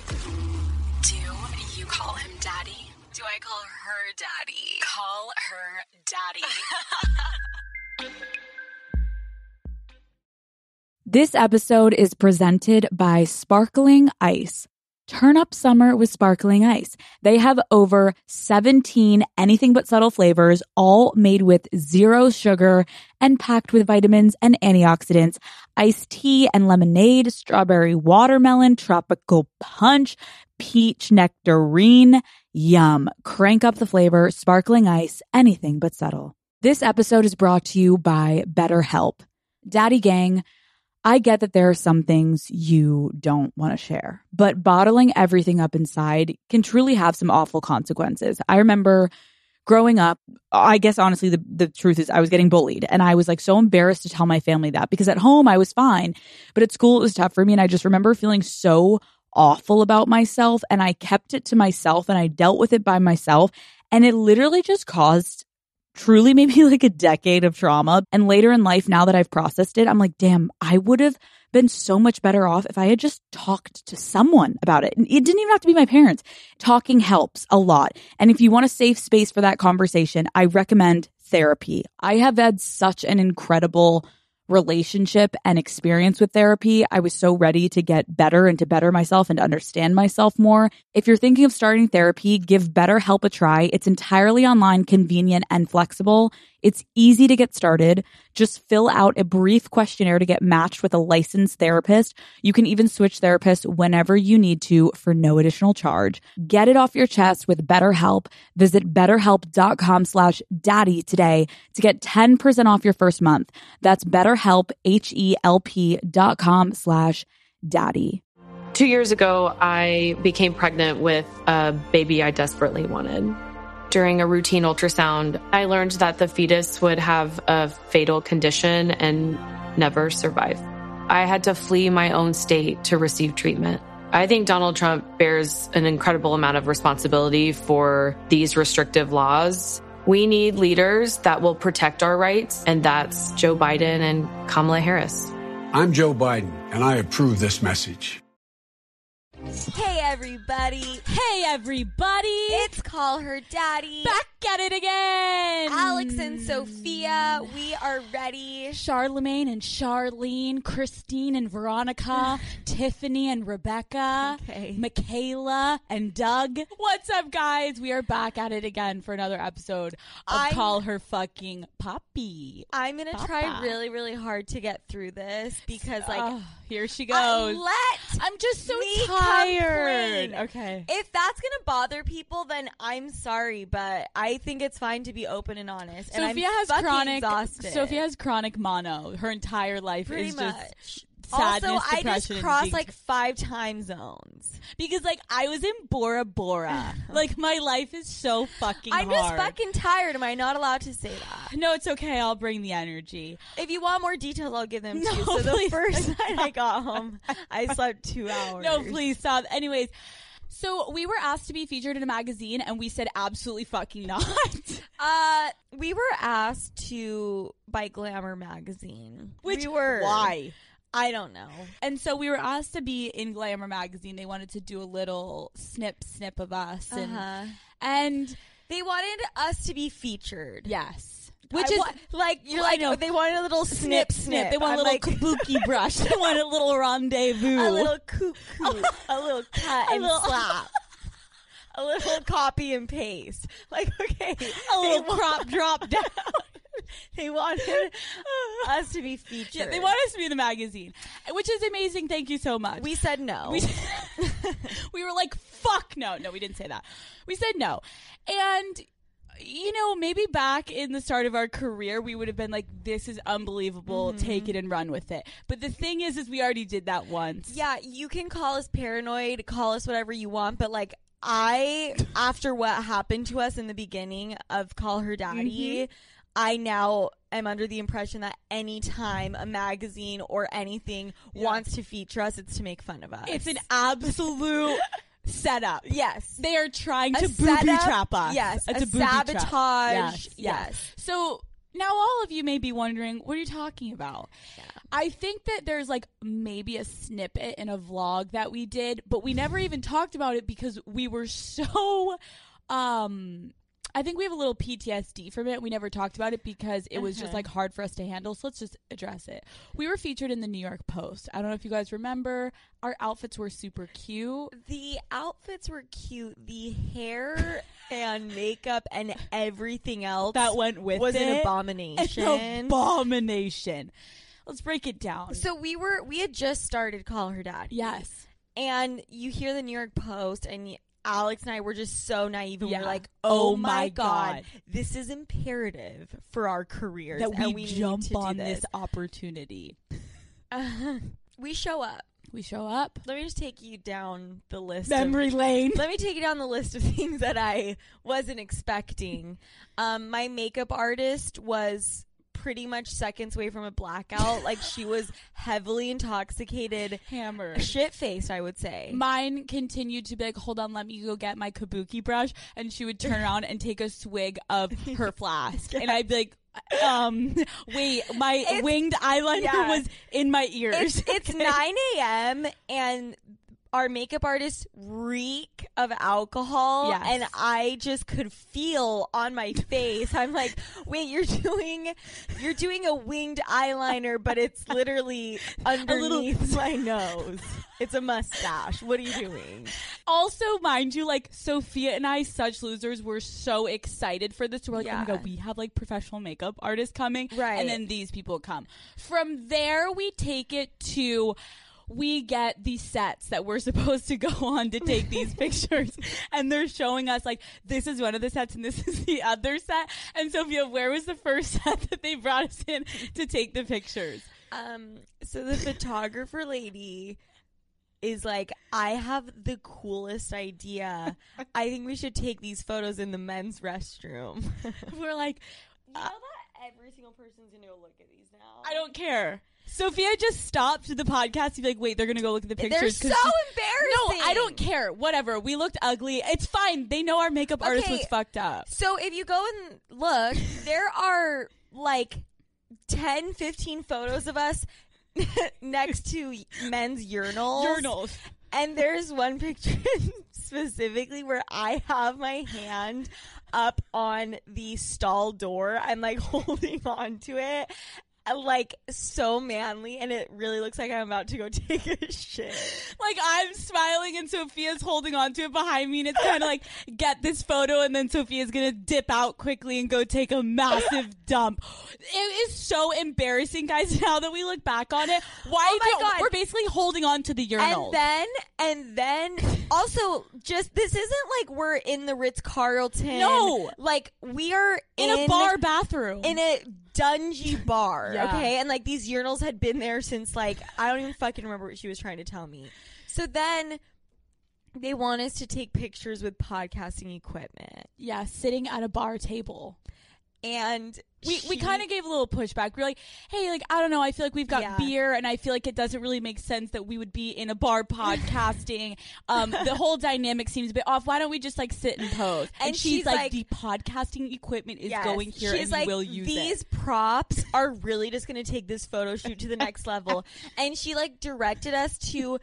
Do you call him daddy? Do I call her daddy? Call her daddy. This episode is presented by Sparkling Ice. Turn up summer with Sparkling Ice. They have over 17 anything but subtle flavors, all made with zero sugar and packed with vitamins and antioxidants. Iced tea and lemonade, strawberry watermelon, tropical punch, peach nectarine. Yum. Crank up the flavor. Sparkling Ice, anything but subtle. This episode is brought to you by BetterHelp. Daddy Gang, I get that there are some things you don't want to share, but bottling everything up inside can truly have some awful consequences. I remember growing up, I guess honestly the truth is I was getting bullied, and I was like so embarrassed to tell my family that, because at home I was fine, but at school it was tough for me, and I just remember feeling so awful about myself, and I kept it to myself and I dealt with it by myself, and it literally just caused truly maybe like a decade of trauma. And later in life, now that I've processed it, I'm like, damn, I would have been so much better off if I had just talked to someone about it. And it didn't even have to be my parents. Talking helps a lot. And if you want a safe space for that conversation, I recommend therapy. I have had such an incredible relationship and experience with therapy. I was so ready to get better and to better myself and to understand myself more. If you're thinking of starting therapy, give BetterHelp a try. It's entirely online, convenient, and flexible. It's easy to get started. Just fill out a brief questionnaire to get matched with a licensed therapist. You can even switch therapists whenever you need to for no additional charge. Get it off your chest with BetterHelp. Visit BetterHelp.com/daddy today to get 10% off your first month. That's BetterHelp, HELP.com/daddy. 2 years ago, I became pregnant with a baby I desperately wanted. During a routine ultrasound, I learned that the fetus would have a fatal condition and never survive. I had to flee my own state to receive treatment. I think Donald Trump bears an incredible amount of responsibility for these restrictive laws. We need leaders that will protect our rights, and that's Joe Biden and Kamala Harris. I'm Joe Biden, and I approve this message. Hey everybody. Hey everybody. It's Call Her Daddy. Back at it again. Alex and Sophia, we are ready. Charlemagne and Charlene, Christine and Veronica, Tiffany and Rebecca, Michaela and Doug. What's up, guys? We are back at it again for another episode of Call Her Fucking Poppy. I'm going to try really, really hard to get through this because, here she goes. I'm just so tired. Okay. If that's going to bother people, then I'm sorry, but I think it's fine to be open and honest. Sophia and I'm exhausted. Sophia has chronic mono. Her entire life Pretty is much. Just sadness, also, I depression, just crossed like 5 time zones. Because I was in Bora Bora. My life is so fucking I'm hard. just fucking tired. Am I not allowed to say that? No, it's okay. I'll bring the energy. If you want more details, I'll give them to you. No, So please. the first night I got home, I slept 2 hours. No, please stop. Anyways, so we were asked to be featured in a magazine, and we said absolutely fucking not. We were asked to by Glamour magazine. Why? I don't know. And so we were asked to be in Glamour magazine. They wanted to do a little snip of us, and they wanted us to be featured. Yes. Which is they wanted a little snip. They want a little kabuki brush. They want a little rendezvous. A little cuckoo. A little cut and slap. A little copy and paste. Okay. A little crop drop down. They wanted us to be featured. Yeah, they want us to be in the magazine, which is amazing. Thank you so much. We said no. We were like, fuck no. No, we didn't say that. We said no. And maybe back in the start of our career, we would have been like, this is unbelievable. Mm-hmm. Take it and run with it. But the thing is we already did that once. Yeah, you can call us paranoid, call us whatever you want. But after what happened to us in the beginning of Call Her Daddy, mm-hmm. I now am under the impression that anytime a magazine or anything wants to feature us, it's to make fun of us. It's an absolute setup. Yes. They are trying to booby trap us. Yes. It's a sabotage. Yes. So now all of you may be wondering, what are you talking about? Yeah. I think that there's like maybe a snippet in a vlog that we did, but we never even talked about it because we were so I think we have a little PTSD from it. We never talked about it because it was just like hard for us to handle. So let's just address it. We were featured in the New York Post. I don't know if you guys remember. Our outfits were super cute. The outfits were cute. The hair and makeup and everything else that went with was it an abomination. An abomination. Let's break it down. So we had just started Call Her Daddy. Yes. And you hear the New York Post and Alex and I were just so naive and we're like, oh my God, this is imperative for our careers that and we need jump to on do this opportunity. We show up. Let me just take you down the list. Memory lane. Let me take you down the list of things that I wasn't expecting. My makeup artist was pretty much seconds away from a blackout. Like, she was heavily intoxicated, hammered, shit-faced, I would say. Mine continued to be like, hold on, let me go get my kabuki brush, and she would turn around and take a swig of her flask, and I'd be like, wait, my winged eyeliner was in my ears. It's 9 a.m. and our makeup artists reek of alcohol, and I just could feel on my face. I'm like, wait, you're doing a winged eyeliner, but it's literally underneath my nose. It's a mustache. What are you doing? Also, mind you, like, Sophia and I, such losers, were so excited for this. We're like, oh my God, we have like professional makeup artists coming, right? And then these people come. From there, we take it to, we get the sets that we're supposed to go on to take these pictures, and they're showing us like, this is one of the sets and this is the other set. And Sophia, where was the first set that they brought us in to take the pictures? So the photographer lady is like, I have the coolest idea. I think we should take these photos in the men's restroom. We're like, you know that every single person's gonna go look at these now. I don't care. Sophia just stopped the podcast to be like, wait, they're gonna go look at the pictures. They're so embarrassing. No, I don't care. Whatever. We looked ugly. It's fine. They know our makeup artist was fucked up. So if you go and look, there are like 10, 15 photos of us next to men's urinals. And there's one picture specifically where I have my hand up on the stall door. I'm like holding on to it, like so manly, and it really looks like I'm about to go take a shit. Like, I'm smiling and Sophia's holding on to it behind me, and it's kind of like, get this photo, and then Sophia's gonna dip out quickly and go take a massive dump. It is so embarrassing, guys, now that we look back on it. God. We're basically holding on to the urinal. And then also, just, this isn't like we're in the Ritz-Carlton. No. Like, we are in a bar bathroom. In a dungy bar, okay? And like, these urinals had been there since like, I don't even fucking remember what she was trying to tell me. So then they want us to take pictures with podcasting equipment. Yeah, sitting at a bar table. And we kind of gave a little pushback. We were like, hey, like, I don't know, I feel like we've got beer, and I feel like it doesn't really make sense that we would be in a bar podcasting. The whole dynamic seems a bit off. Why don't we just like sit and pose? And she's like, the podcasting equipment is going here, and like, we'll use these props are really just going to take this photo shoot to the next level. And she like directed us to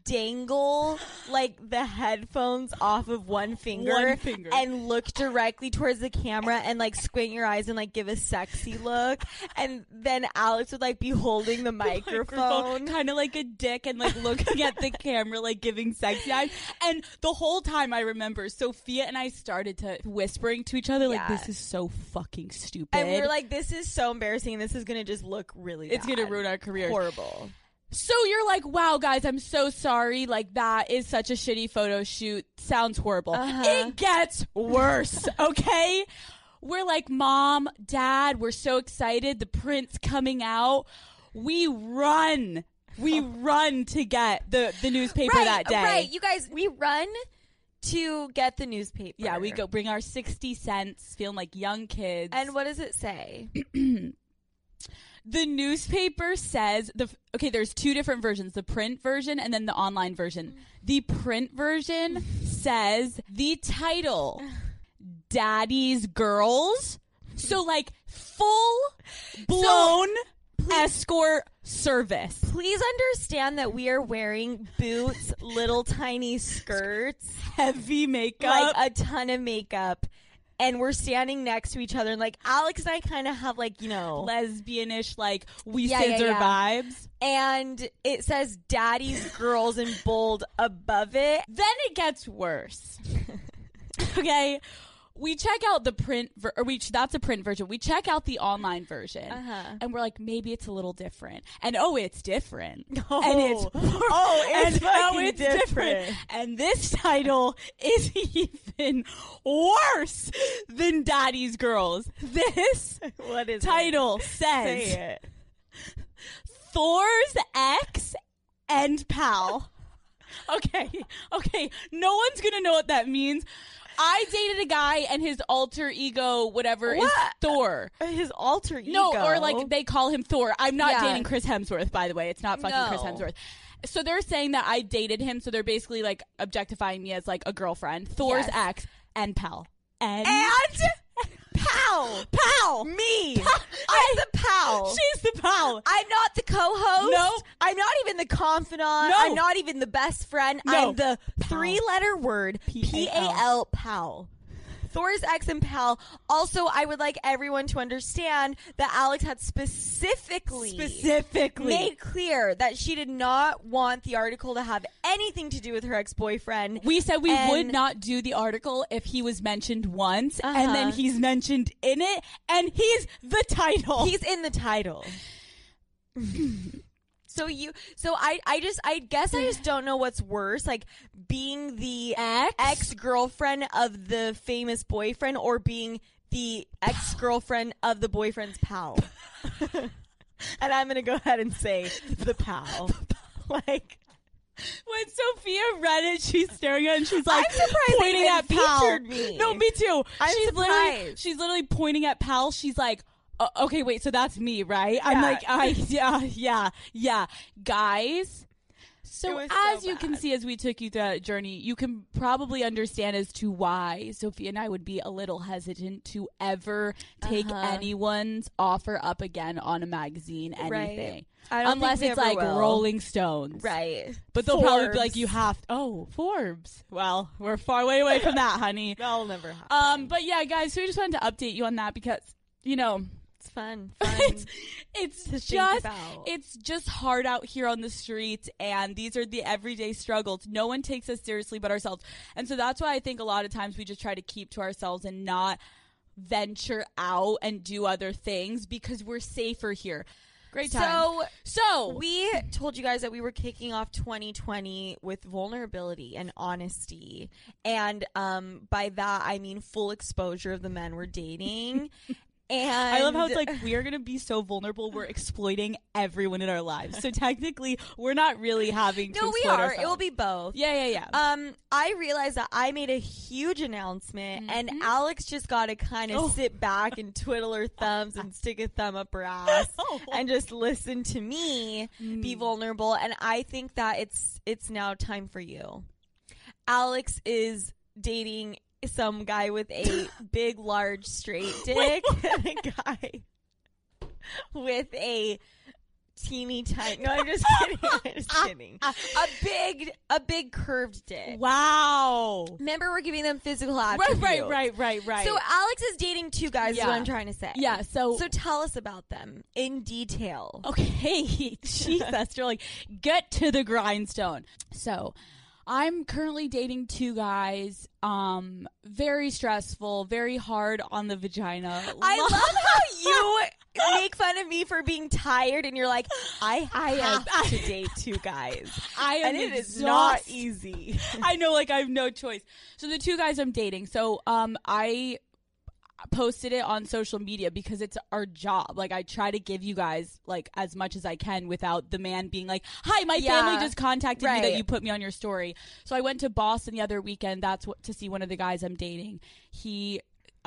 dangle like the headphones off of one finger and look directly towards the camera and like squint your eyes and like give a sexy look. And then Alex would like be holding the microphone kind of like a dick and like looking at the camera, like giving sexy eyes. And the whole time I remember Sophia and I started to whispering to each other like, this is so fucking stupid. And we were like, this is so embarrassing, and this is gonna just look really bad. It's gonna ruin our careers. Horrible. So you're like, wow, guys, I'm so sorry. Like, that is such a shitty photo shoot. Sounds horrible. It gets worse, okay? We're like, Mom, Dad, we're so excited. The print's coming out. We run to get the newspaper that day. Right, you guys, we run to get the newspaper. Yeah, we go bring our 60 cents, feeling like young kids. And what does it say? The newspaper says, there's two different versions, the print version and then the online version. The print version says the title, Daddy's Girls. So like full blown escort service. Please understand that we are wearing boots, little tiny skirts, Heavy makeup. like a ton of makeup, and we're standing next to each other. And like Alex and I kind of have like, lesbianish, like we Yeah, scissor yeah. vibes. and it says Daddy's Girls in bold above it. Then it gets worse. Okay. We check out the print, that's a print version. We check out the online version, and we're like, maybe it's a little different. And it's different. And it's fucking different. And this title is even worse than Daddy's Girls. This What is title it? says Say it. Thor's ex and pal. Okay. No one's gonna know what that means. I dated a guy and his alter ego, whatever, is Thor. His alter ego. No, or like they call him Thor. I'm not Yeah. dating Chris Hemsworth, by the way. It's not fucking Chris No. Hemsworth. So they're saying that I dated him, so they're basically like objectifying me as like a girlfriend. Thor's Yes. ex and pal. And pal. pal. Me. I'm the pal. She's the pal. I'm not the co-host. No. I'm not even the confidant. No. I'm not even the best friend. No. I'm the Pal. three-letter word P-A-L. P-A-L, pal. Thor's ex and pal. Also, I would like everyone to understand that Alex had specifically made clear that she did not want the article to have anything to do with her ex-boyfriend. We said we And- would not do the article if he was mentioned once, and then he's mentioned in it, and he's the title. He's in the title. So I guess I just don't know what's worse, like being the ex-girlfriend of the famous boyfriend or being the ex-girlfriend of the boyfriend's pal. And I'm going to go ahead and say the pal. Like, When Sophia read it, she's staring at it and she's like I'm surprised they pointing even at Pal. featured me. No, me too. I'm surprised. She's literally pointing at Pal. She's like, okay, wait, so that's me, right? I'm Yeah. like, yeah. Guys, so It was as so you can bad. see as we took you through that journey, you can probably understand as to why Sophia and I would be a little hesitant to ever take anyone's offer up again on a magazine, anything. Right. I don't Unless think we it's ever like will. Rolling Stones. right. But they'll probably be like, Forbes. you have to. Oh, Forbes. Well, we're far way away from that, honey. That'll never happen. But yeah, guys, so we just wanted to update you on that because, It's fun. it's to think just about. it's just hard out here on the streets, and these are the everyday struggles. No one takes us seriously but ourselves, and so that's why I think a lot of times we just try to keep to ourselves and not venture out and do other things because we're safer here. Great time. So We told you guys that we were kicking off 2020 with vulnerability and honesty. And by that, I mean full exposure of the men we're dating. And I love how it's like we are going to be so vulnerable. We're exploiting everyone in our lives. So technically, we're not really having to No, we exploit are. ourselves. It will be both. Yeah. I realized that I made a huge announcement, and Mm-hmm. Alex just got to kind of sit back and twiddle her thumbs and stick a thumb up her ass and just listen to me be vulnerable. And I think that it's now time for you. Alex is dating some guy with a big, large, straight dick, and a guy with a teeny tiny. No, I'm just kidding. I'm just kidding. A big curved dick. Wow. Remember, we're giving them physical attributes. Right. So Alex is dating two guys. Yeah. Is what I'm trying to say. Yeah, so tell us about them in detail. okay, Jesus, you're like, get to the grindstone. So, I'm currently dating two guys. Very stressful, very hard on the vagina. I love how you make fun of me for being tired, and you're like, I have to date two guys. I am And it is not exhausted. easy. I know, like, I have no choice. So the two guys I'm dating. So I posted it on social media because it's our job. Like, I try to give you guys like as much as I can without the man being like, hi, my family just contacted me that right. you put me on your story. So I went to Boston the other weekend. That's to see one of the guys I'm dating. He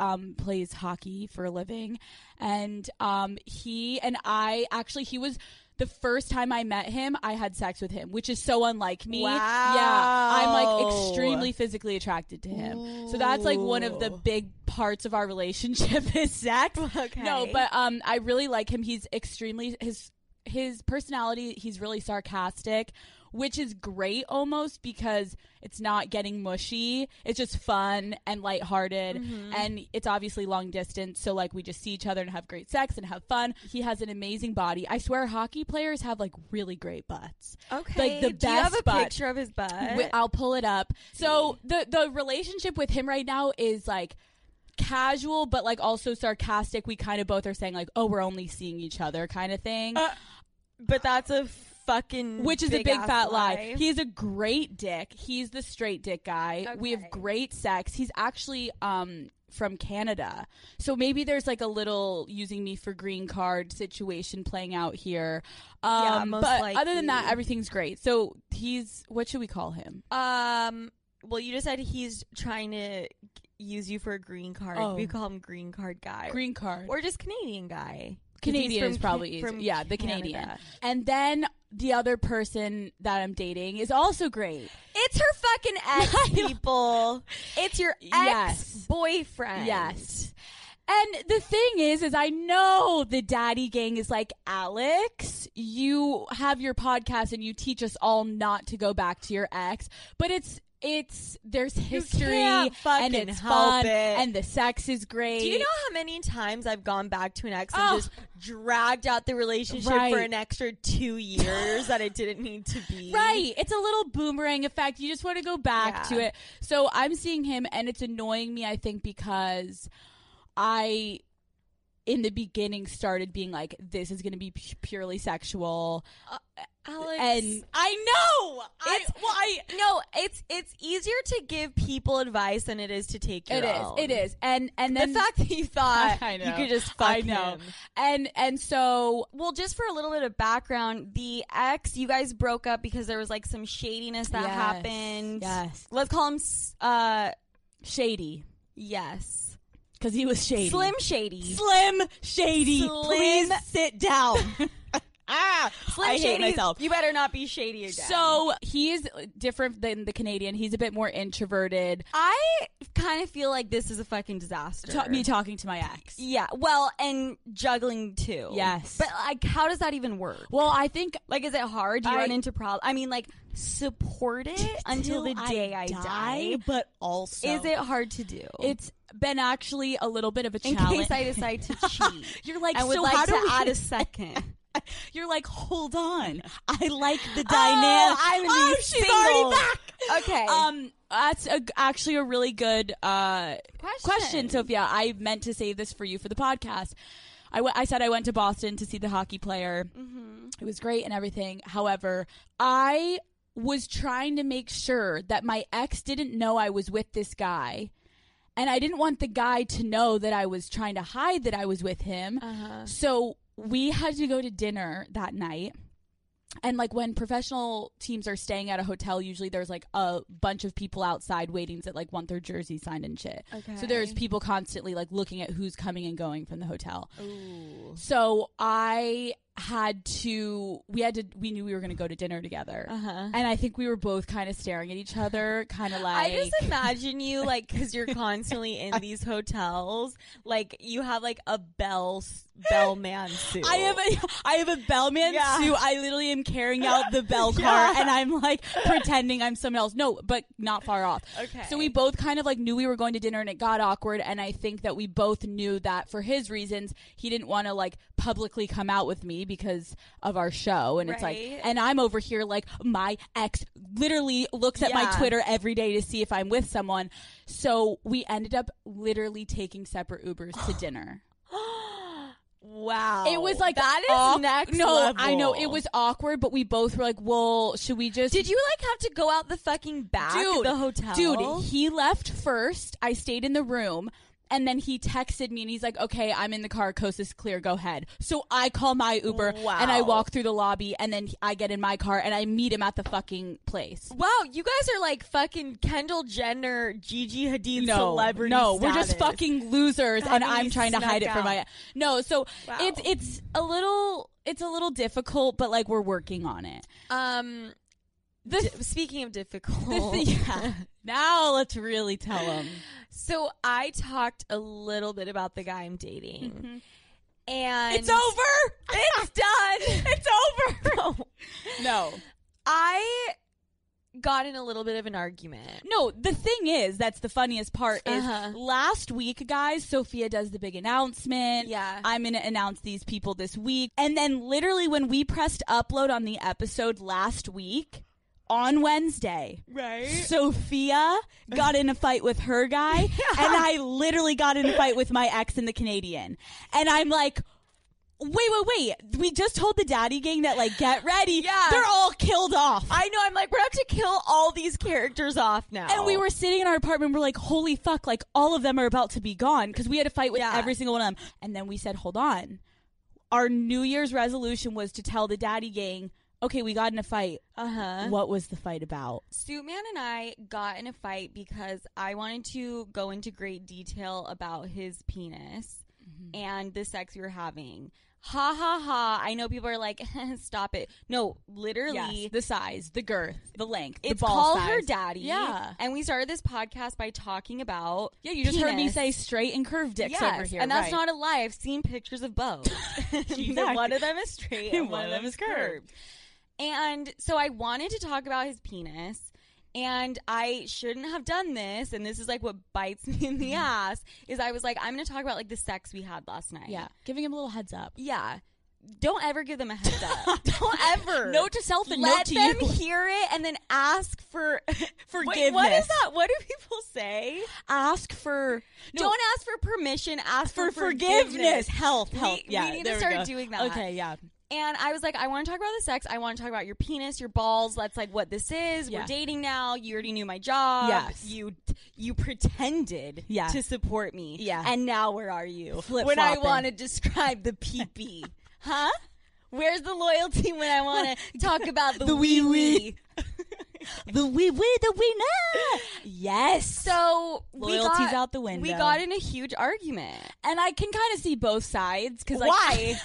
plays hockey for a living, and he was the first time I met him, I had sex with him, which is so unlike me. Wow. Yeah, I'm like extremely physically attracted to him. Ooh. So that's like one of the big parts of our relationship is sex. Okay. No, but I really like him. He's extremely his personality. He's really sarcastic, which is great almost because it's not getting mushy. It's just fun and lighthearted. And it's obviously long distance. So like we just see each other and have great sex and have fun. He has an amazing body. I swear hockey players have like really great butts. Okay. Like the Do you have best a butt. picture of his butt? I'll pull it up. So the relationship with him right now is like casual, but like also sarcastic. We kind of both are saying like, oh, we're only seeing each other kind of thing. But that's a fucking Which is a big ass fat lie. He's a great dick. He's the straight dick guy. We have Okay. great sex. He's actually from Canada. So maybe there's like a little using me for green card situation playing out here. Yeah, most but other than that, likely. everything's great. So he's, what should we call him? Well, you just said he's trying to use you for a green card. Oh. We call him green card guy. Green card. Or just Canadian guy. 'Cause he's Canadian from is probably easy. from Yeah, the Canada. Canadian. And then the other person that I'm dating is also great. It's her fucking ex, people. It's your Yes. ex-boyfriend. Yes. And the thing is I know the daddy gang is like, Alex, you have your podcast and you teach us all not to go back to your ex, but there's history can't fucking and it's help fun it. and the sex is great. Do you know how many times I've gone back to an ex and Oh. just dragged out the relationship Right. for an extra 2 years that it didn't need to be? Right. It's a little boomerang effect. You just want to go back to Yeah. it. So I'm seeing him and it's annoying me, I think, because I, in the beginning, started being like, this is going to be purely sexual. Alex. And I know. It's easier to give people advice than it is to take your own. It is. And then The fact that you thought I know. you could just fuck I know. him. And so, Well, just for a little bit of background, the ex, you guys broke up because there was like some shadiness that Yes. happened. Yes. Let's call him shady. yes. Because he was shady. Slim Shady. Slim Shady. Slim- Please sit down. Slim I hate Shady. myself. You better not be shady again. So he is different than the Canadian. He's a bit more introverted. I kind of feel like this is a fucking disaster. Me talking to my ex. Yeah, well, and juggling too. Yes. But like, how does that even work? Well, I think Like, is it hard? Do you run into problems? I mean, like, support it until the day I die. but also Is it hard to do? It's been actually a little bit of a in challenge. case I decide to cheat. You're like, I would so like how to do we add a second. You're like, hold on. I like the dynamic. I'm gonna be she's single. already back. Okay. That's actually a really good question, Sophia. I meant to save this for you for the podcast. I said I went to Boston to see the hockey player. Mm-hmm. It was great and everything. However, I was trying to make sure that my ex didn't know I was with this guy. And I didn't want the guy to know that I was trying to hide that I was with him. So we had to go to dinner that night. And like when professional teams are staying at a hotel, usually there's like a bunch of people outside waiting to like want their jersey signed and shit. Okay. So there's people constantly like looking at who's coming and going from the hotel. Ooh. So we knew we were going to go to dinner together. And I think we were both kind of staring at each other, kind of like. I just imagine you, like, because you're constantly in these hotels, like, you have, like, a bellman suit. I have a bellman Yeah. suit. I literally am carrying out the bell car and I'm like pretending I'm someone else. No, but not far off. Okay. So we both kind of like knew we were going to dinner and it got awkward. And I think that we both knew that for his reasons, he didn't want to like publicly come out with me because of our show. And it's like, Right. and I'm over here like my ex literally looks at my Yeah. Twitter every day to see if I'm with someone. So we ended up literally taking separate Ubers to dinner. Wow. It was like that is next No, level. I know it was awkward, but we both were like, "Well, should we just?" Did you like have to go out the fucking back of the hotel? Dude, he left first. I stayed in the room. And then he texted me and he's like, okay, I'm in the car. Coast is clear. Go ahead. So I call my Uber and I walk through the lobby and then I get in my car and I meet him at the fucking place. Wow, you guys are like fucking Kendall Jenner, Gigi Hadid celebrity. No, we're just status. fucking losers and Having I'm you trying to hide it snuck from my. out. No, so Wow. it's a little. it's a little difficult, but like we're working on it. Speaking of difficult, Now let's really tell them. So I talked a little bit about the guy I'm dating, and It's over. It's done. It's over. No. I got in a little bit of an argument. No, the thing is, that's the funniest part is last week, guys, Sophia does the big announcement. Yeah. I'm going to announce these people this week. And then literally when we pressed upload on the episode last week, on Wednesday, Right. Sophia got in a fight with her guy, and I literally got in a fight with my ex and the Canadian. And I'm like, wait. We just told the daddy gang that, like, get ready. Yeah. They're all killed off. I know. I'm like, we're going to have to kill all these characters off now. And we were sitting in our apartment. We're like, holy fuck, like, all of them are about to be gone because we had to fight with every single one of them. And then we said, hold on. Our New Year's resolution was to tell the daddy gang, okay, we got in a fight. What was the fight about? Suitman and I got in a fight because I wanted to go into great detail about his penis and the sex we were having. Ha ha ha. I know people are like, stop it. No, literally. Yes, the size, the girth, the length, It's the ball Call size. Her Daddy. Yeah. And we started this podcast by talking about you just heard me penis. say straight and curved dicks over here. And that's right. not a lie. I've seen pictures of both. One of them is straight and one of them is curved. And so I wanted to talk about his penis, and I shouldn't have done this, and this is like what bites me in the ass, is I was like, I'm going to talk about like the sex we had last night. Yeah, giving him a little heads up. Yeah. Don't ever give them a heads up. Don't ever. Note to self and Let note to them you. hear it and then ask for Forgiveness. Wait, what is that? What do people say? Ask for... Don't ask for permission. Ask for forgiveness. Help. We need to start doing that. Okay, yeah. And I was like, I want to talk about the sex. I want to talk about your penis, your balls. That's like what this is. Yeah. We're dating now. You already knew my job. Yes. You pretended to support me. Yeah. And now where are you? Flip-flopping. When I want to describe the pee-pee. Huh? Where's the loyalty when I want to talk about the wee-wee? The wee-wee, the wee-na. Yes. So Loyalty's out the window. We got in a huge argument. And I can kind of see both sides. Cause, like, Why?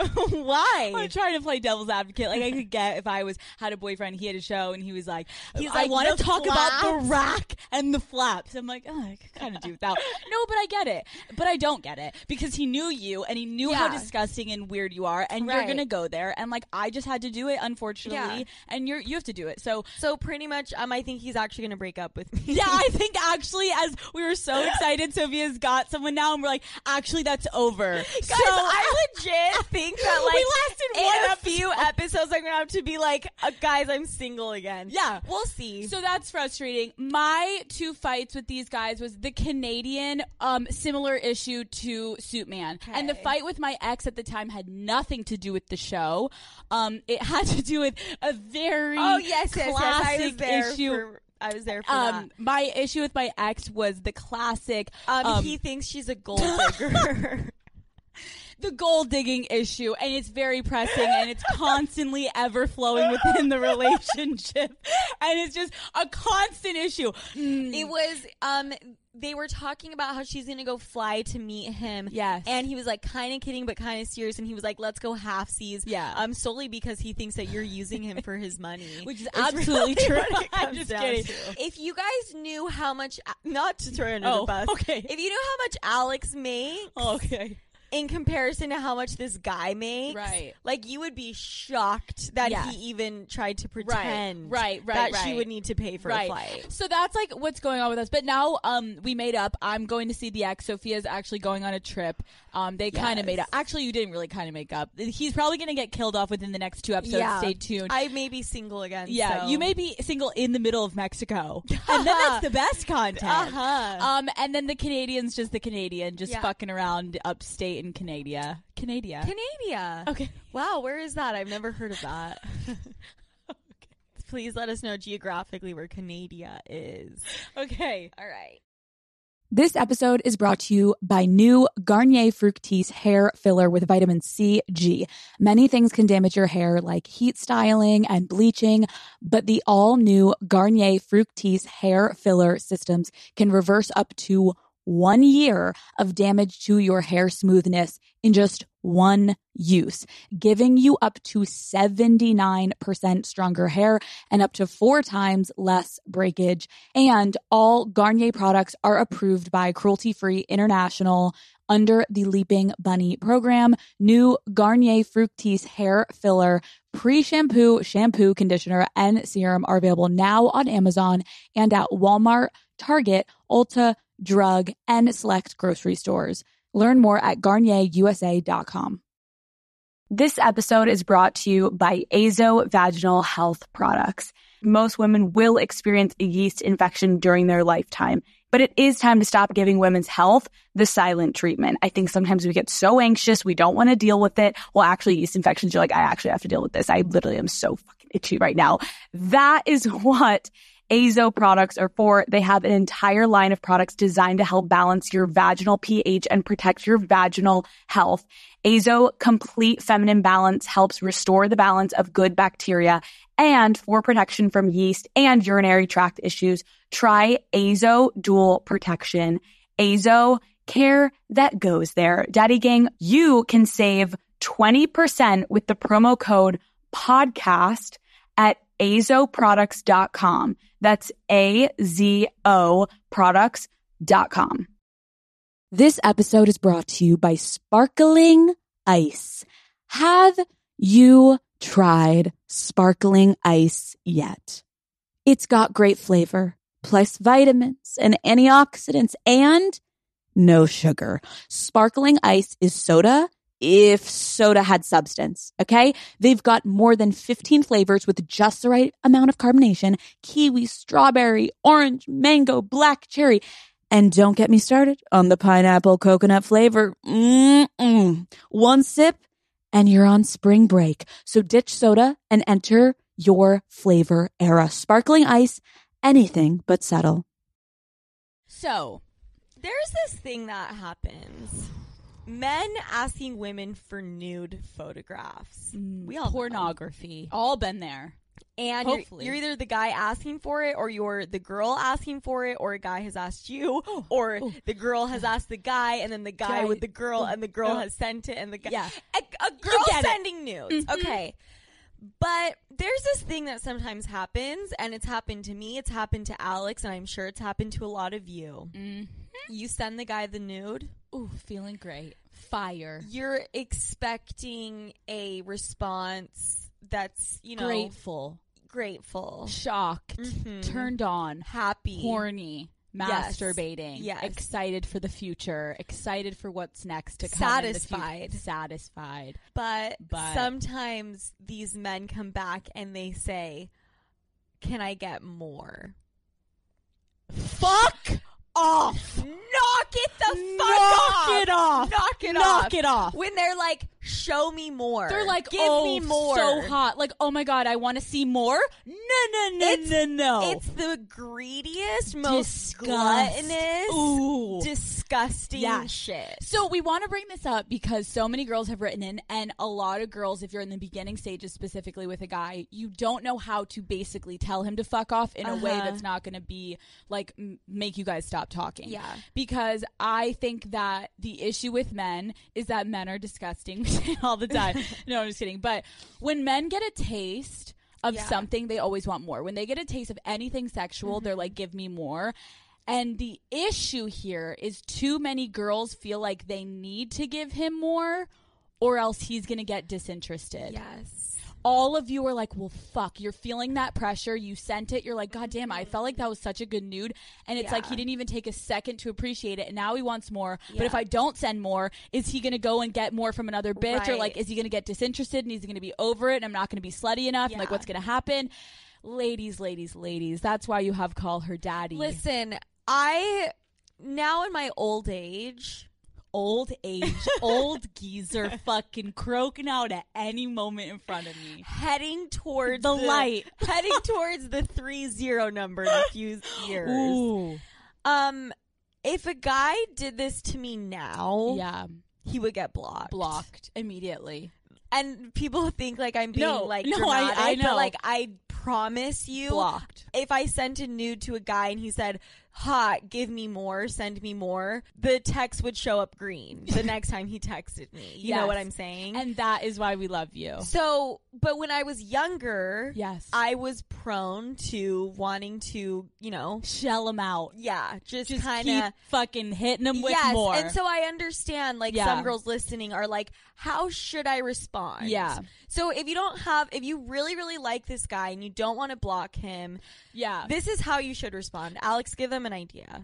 Why? I'm trying to play devil's advocate. Like I could get if I had a boyfriend, he had a show, and he was like, I I want the to talk about the flaps? rack and the flaps. I'm like, oh, I could kind of do without. No, but I get it. But I don't get it because he knew you and he knew how disgusting and weird you are, and you're gonna go there. And like I just had to do it, unfortunately, and you have to do it. So pretty much, I think he's actually gonna break up with me. yeah, I think actually, as we were so excited, Sophia's got someone now, and we're like, actually, that's over. Guys, I legit think that like we lasted one in a few episodes I'm gonna have to be like, guys, I'm single again. Yeah, we'll see. So that's frustrating. My two fights with these guys was the Canadian, similar issue to Suitman, and the fight with my ex at the time had nothing to do with the show. It had to do with a very classic issue. I was there for that. My issue with my ex was the classic. He thinks she's a gold digger. The gold digging issue, and it's very pressing, and it's constantly ever flowing within the relationship, and it's just a constant issue. It was they were talking about how she's gonna go fly to meet him. Yes. And he was like kind of kidding but kind of serious, and he was like, let's go half-seas. Yeah. Solely because he thinks that you're using him for his money. Which is It's absolutely really true. what it I'm comes just down kidding. to. If you guys knew how much, not to throw under the bus. Okay. If you knew how much Alex makes. Okay. In comparison to how much this guy makes, right? Like you would be shocked that he even tried to pretend, that she would need to pay for a flight. So that's like what's going on with us. But now, we made up. I'm going to see the ex. Sophia's actually going on a trip. They kind of made up. Actually, you didn't really kind of make up. He's probably going to get killed off within the next 2 episodes. Yeah. Stay tuned. I may be single again. Yeah, so. you may be single in the middle of Mexico, and then that's the best content. And then the Canadian's just the Canadian, just fucking around upstate in Canada. Okay. Wow, where is that? I've never heard of that. Please let us know geographically where Canada is. Okay. All right. This episode is brought to you by new Garnier Fructis hair filler with vitamin C, G. Many things can damage your hair like heat styling and bleaching, but the all new Garnier Fructis hair filler systems can reverse up to 1 year of damage to your hair smoothness in just one use, giving you up to 79% stronger hair and up to 4 times less breakage. And all Garnier products are approved by Cruelty Free International under the Leaping Bunny program. New Garnier Fructis hair filler, pre-shampoo, shampoo, conditioner, and serum are available now on Amazon and at Walmart, Target, Ulta, Drug, and select grocery stores. Learn more at GarnierUSA.com. This episode is brought to you by Azo Vaginal Health Products. Most women will experience a yeast infection during their lifetime, but it is time to stop giving women's health the silent treatment. I think sometimes we get so anxious, we don't want to deal with it. Well, actually, yeast infections, you're like, I actually have to deal with this. I literally am so fucking itchy right now. That is what Azo products are for. They have an entire line of products designed to help balance your vaginal pH and protect your vaginal health. Azo Complete Feminine Balance helps restore the balance of good bacteria, and for protection from yeast and urinary tract issues, try Azo Dual Protection. Azo, care that goes there. Daddy Gang, you can save 20% with the promo code podcast at azoproducts.com. That's AZO products.com. This episode is brought to you by Sparkling Ice. Have you tried Sparkling Ice yet? It's got great flavor, plus vitamins and antioxidants, and no sugar. Sparkling Ice is soda if soda had substance, okay? They've got more than 15 flavors with just the right amount of carbonation: kiwi, strawberry, orange, mango, black cherry. And don't get me started on the pineapple coconut flavor. One sip and you're on spring break. So ditch soda and enter your flavor era. Sparkling Ice, anything but subtle. So, there's this thing that happens. Men asking women for nude photographs. We all pornography. All been there. And you're either the guy asking for it, or you're the girl asking for it, or a guy has asked you, or the girl has asked the guy, and then the guy with the girl, and the girl has sent it, and the guy. Yeah. A girl sending nudes. Mm-hmm. Okay. But there's this thing that sometimes happens, and it's happened to me, it's happened to Alex, and I'm sure it's happened to a lot of you. Mm-hmm. You send the guy the nude. Ooh, feeling great. Fire. You're expecting a response that's, grateful, shocked, turned on, happy, horny, masturbating, excited for the future, excited for what's next to come, satisfied. But sometimes these men come back and they say, "Can I get more?" Fuck off. Knock it the fuck off. Knock it off. Knock it off. When they're like, show me more. They're like, give me more. So hot. Like, oh my God, I want to see more. No. It's the greediest, most gluttonous, disgusting shit. So we want to bring this up because so many girls have written in, and a lot of girls, if you're in the beginning stages specifically with a guy, you don't know how to basically tell him to fuck off in a way that's not going to be like make you guys stop talking. Yeah. Because I think that the issue with men is that men are disgusting. We say it all the time. No, I'm just kidding. But when men get a taste of something, they always want more. When they get a taste of anything sexual, they're like, give me more. And the issue here is too many girls feel like they need to give him more or else he's going to get disinterested. Yes. All of you are like, well, fuck, you're feeling that pressure. You sent it. You're like, God damn, I felt like that was such a good nude. And it's like he didn't even take a second to appreciate it. And now he wants more. Yeah. But if I don't send more, is he going to go and get more from another bitch? Right. Or like, is he going to get disinterested and he's going to be over it and I'm not going to be slutty enough? And like, what's going to happen? Ladies, that's why you have Call Her Daddy. Listen, now in my old age, old geezer fucking croaking out at any moment in front of me. Heading towards the light. Heading towards the 30 number in a few years. Ooh. If a guy did this to me now, he would get blocked. Blocked immediately. And people think like I'm being dramatic, I know. But like I promise you, blocked. If I sent a nude to a guy and he said, hot, give me more, send me more, the text would show up green the next time he texted me. You know what I'm saying? And that is why we love you. So, but when I was younger, yes, I was prone to wanting to, you know, shell them out. Yeah, just kind keep of fucking hitting them with more. And so I understand, like, some girls listening are like, how should I respond? Yeah. So if you really, really like this guy and you don't want to block him, this is how you should respond. Alex, give them an idea.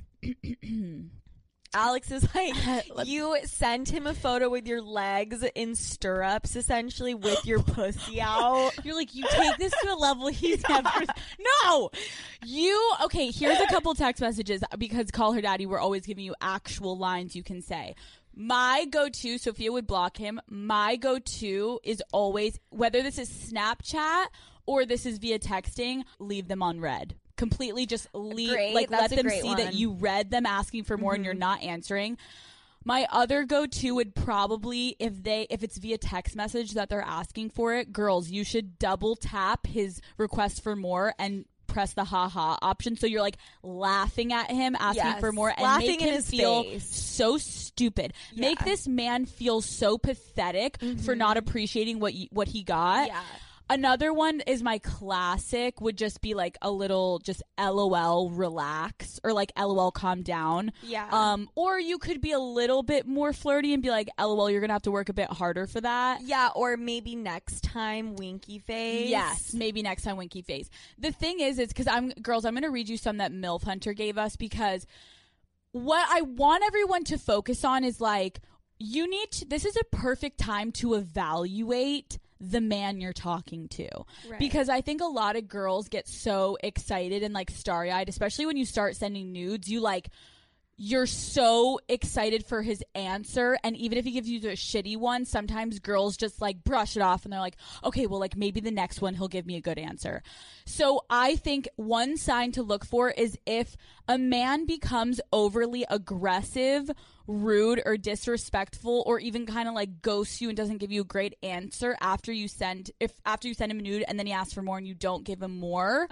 Alex is like, you send him a photo with your legs in stirrups, essentially, with your pussy out. You're like, you take this to a level he's never. No! Okay, here's a couple text messages, because Call Her Daddy, we're always giving you actual lines you can say. My go-to, Sophia would block him, my go-to is always, whether this is Snapchat or this is via texting, leave them on red. Completely just leave, let them see that you read them asking for more and you're not answering. My other go-to would probably, if it's via text message that they're asking for it, girls, you should double tap his request for more and press the haha option, so you're like laughing at him asking for more and laughing make him feel face. So stupid. Make this man feel so pathetic for not appreciating what he got. Another one is my classic, would just be like a little just LOL relax, or like LOL calm down. Or you could be a little bit more flirty and be like, LOL, you're gonna have to work a bit harder for that. Or maybe next time winky face. Yes, maybe next time winky face. The thing is because I'm gonna read you some that MILF Hunter gave us, because what I want everyone to focus on is like, this is a perfect time to evaluate the man you're talking to. Because I think a lot of girls get so excited and like starry-eyed, especially when you start sending nudes. You're so excited for his answer, and even if he gives you a shitty one, sometimes girls just like brush it off and they're like, okay, well, like maybe the next one he'll give me a good answer. So I think one sign to look for is if a man becomes overly aggressive, rude, or disrespectful, or even kind of like ghosts you and doesn't give you a great answer after you send him a nude and then he asks for more and you don't give him more.